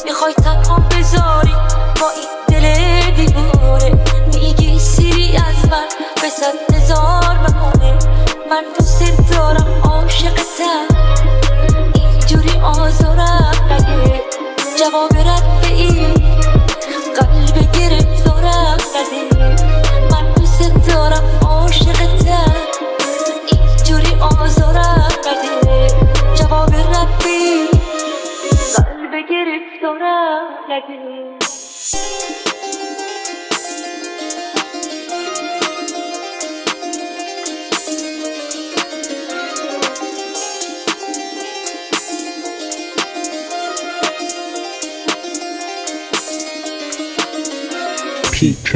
میخوای تنها بذاری با این دل دیواره. میگی سیری از من به 100,000 بهونه. من دوست دارم عاشقتم، اینجوری آزارم نده. جواب رد به این قلب گرفتارم نده. من دوست دارم عاشقتم، اینجوری آزارم نده. جواب رد به این قلب گرفتارم نده. PK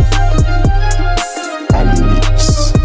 Remix.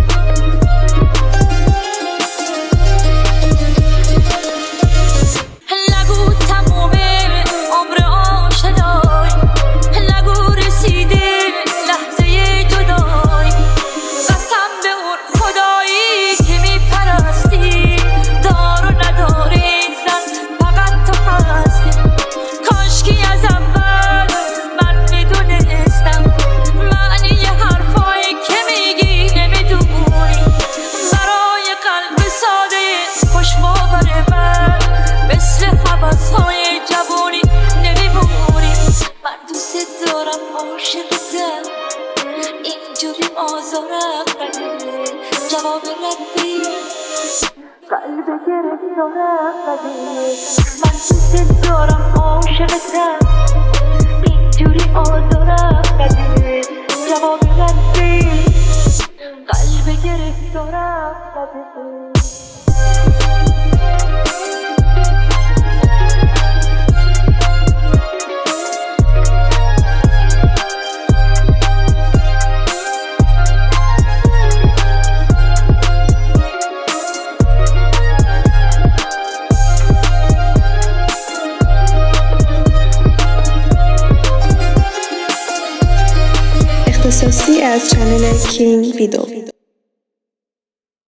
نگو تمومه عمر آشنایی، نگو رسیده لحظه جدایی. قسم به اون خدایی که میپرستی، دار و نداری زن فقط تو هستی. کاشکی از اول من میدونستم معنی حرفایی که میگی نمیدونی. برای قلب ساده خوشباور من مثل حوضهای جوونی نمیمونی. من دوست دارم عاشقتم، اینجوری آزارم نده. جواب ردی قلب گرفتارم نده. من دوست دارم عاشقتم، اینجوری آزارم نده. جواب ردی قلب گرفتارم نده. اختصاصی از چنل کینگ ویدیو.